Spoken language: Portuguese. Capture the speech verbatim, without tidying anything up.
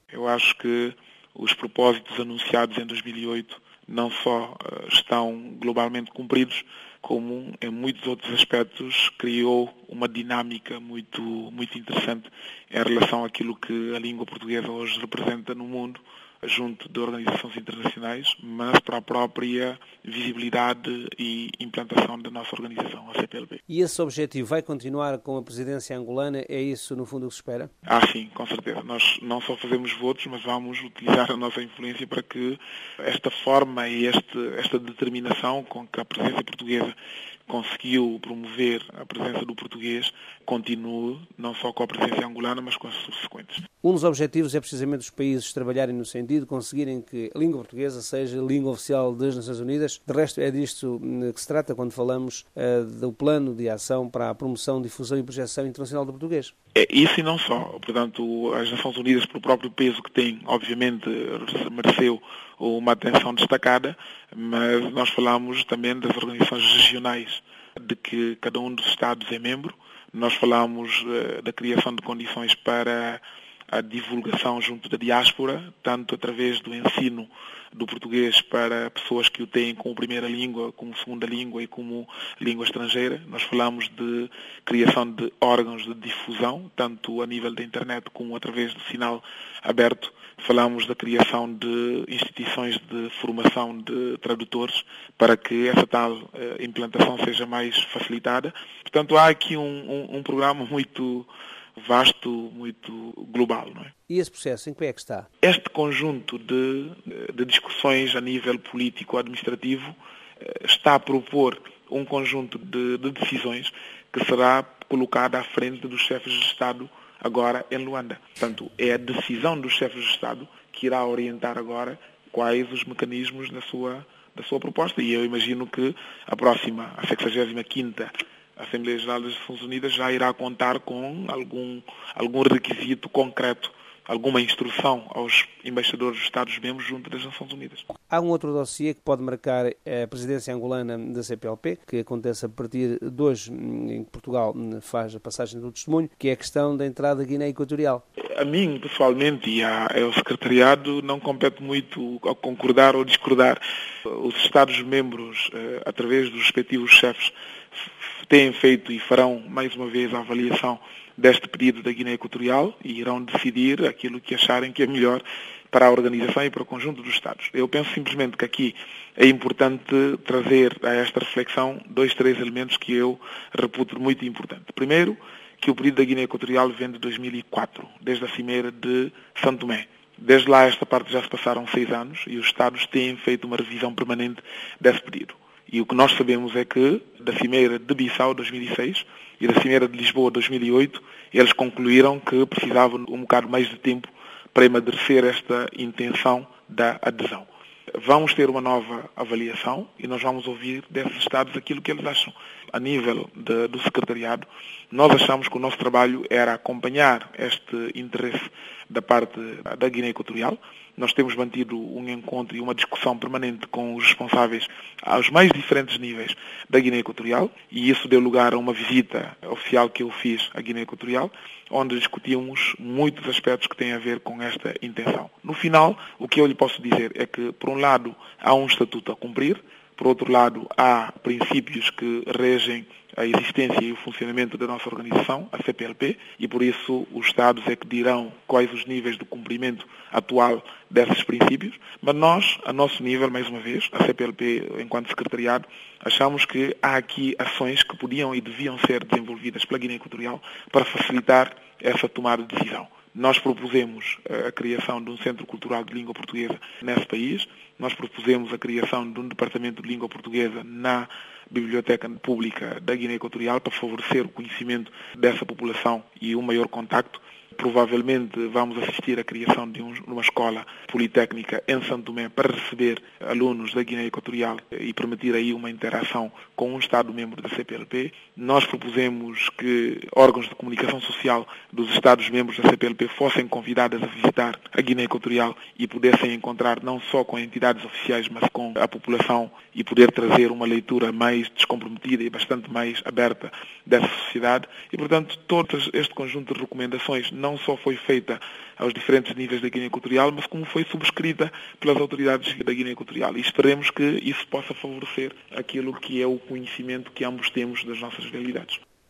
Eu acho que os propósitos anunciados em dois mil e oito não só estão globalmente cumpridos, como em muitos outros aspectos criou uma dinâmica muito, muito interessante em relação àquilo que a língua portuguesa hoje representa no mundo, junto de organizações internacionais, mas para a própria visibilidade e implantação da nossa organização, a C P L P. E esse objetivo vai continuar com a presidência angolana? É isso, no fundo, o que se espera? Ah, sim, com certeza. Nós não só fazemos votos, mas vamos utilizar a nossa influência para que esta forma e este, esta determinação com que a presença portuguesa conseguiu promover a presença do português continue, não só com a presença angolana, mas com as subsequentes. Um dos objetivos é precisamente os países trabalharem no sentido de conseguirem que a língua portuguesa seja a língua oficial das Nações Unidas. De resto, é disto que se trata quando falamos uh, do plano de ação para a promoção, difusão e projeção internacional do português. É isso e não só. Portanto, as Nações Unidas, pelo próprio peso que tem, obviamente, mereceu uma atenção destacada, mas nós falamos também das organizações regionais, de que cada um dos Estados é membro. Nós falamos uh, da criação de condições para a divulgação junto da diáspora, tanto através do ensino do português para pessoas que o têm como primeira língua, como segunda língua e como língua estrangeira. Nós falamos de criação de órgãos de difusão, tanto a nível da internet como através do sinal aberto. Falamos da criação de instituições de formação de tradutores para que essa tal eh, implantação seja mais facilitada. Portanto, há aqui um, um, um programa muito vasto, muito global, não é? E esse processo, em que é que está? Este conjunto de, de discussões a nível político-administrativo está a propor um conjunto de, de decisões que será colocada à frente dos chefes de Estado agora em Luanda. Portanto, é a decisão dos chefes de Estado que irá orientar agora quais os mecanismos da sua, da sua proposta. E eu imagino que a próxima, a sexagésima quinta a Assembleia Geral das Nações Unidas já irá contar com algum, algum requisito concreto, alguma instrução aos embaixadores dos Estados-membros junto das Nações Unidas. Há um outro dossiê que pode marcar a presidência angolana da C P L P, que acontece a partir de hoje, em que Portugal faz a passagem do testemunho, que é a questão da entrada da Guiné Equatorial. A mim, pessoalmente, e ao secretariado, não compete muito a concordar ou discordar. Os Estados-membros, através dos respectivos chefes, têm feito e farão mais uma vez a avaliação deste pedido da Guiné Equatorial e irão decidir aquilo que acharem que é melhor para a organização e para o conjunto dos Estados. Eu penso simplesmente que aqui é importante trazer a esta reflexão dois, três elementos que eu reputo muito importantes. Primeiro, que o pedido da Guiné Equatorial vem de dois mil e quatro, desde a Cimeira de São Tomé. Desde lá, esta parte já se passaram seis anos e os Estados têm feito uma revisão permanente desse pedido. E o que nós sabemos é que, da Cimeira de Bissau, dois mil e seis, e da Cimeira de Lisboa, dois mil e oito, eles concluíram que precisavam um bocado mais de tempo para amadurecer esta intenção da adesão. Vamos ter uma nova avaliação e nós vamos ouvir desses Estados aquilo que eles acham. A nível de, do secretariado, nós achamos que o nosso trabalho era acompanhar este interesse da parte da Guiné Equatorial. Nós temos mantido um encontro e uma discussão permanente com os responsáveis aos mais diferentes níveis da Guiné Equatorial e isso deu lugar a uma visita oficial que eu fiz à Guiné Equatorial, onde discutimos muitos aspectos que têm a ver com esta intenção. No final, o que eu lhe posso dizer é que, por um lado, há um estatuto a cumprir, por outro lado, há princípios que regem a existência e o funcionamento da nossa organização, a C P L P, e por isso os Estados é que dirão quais os níveis de cumprimento atual desses princípios, mas nós, a nosso nível, mais uma vez, a C P L P, enquanto secretariado, achamos que há aqui ações que podiam e deviam ser desenvolvidas pela Guiné Equatorial para facilitar essa tomada de decisão. Nós propusemos a criação de um Centro Cultural de Língua Portuguesa nesse país, nós propusemos a criação de um Departamento de Língua Portuguesa na Biblioteca Pública da Guiné Equatorial para favorecer o conhecimento dessa população e um maior contacto. Provavelmente vamos assistir à criação de uma escola politécnica em São Tomé para receber alunos da Guiné Equatorial e permitir aí uma interação com um Estado-membro da C P L P. Nós propusemos que órgãos de comunicação social dos Estados-membros da C P L P fossem convidados a visitar a Guiné Equatorial e pudessem encontrar não só com entidades oficiais, mas com a população e poder trazer uma leitura mais descomprometida e bastante mais aberta dessa sociedade. E, portanto, todo este conjunto de recomendações não só foi feita aos diferentes níveis da Guiné Equatorial, mas como foi subscrita pelas autoridades da Guiné Equatorial. E esperemos que isso possa favorecer aquilo que é o conhecimento que ambos temos das nossas realidades.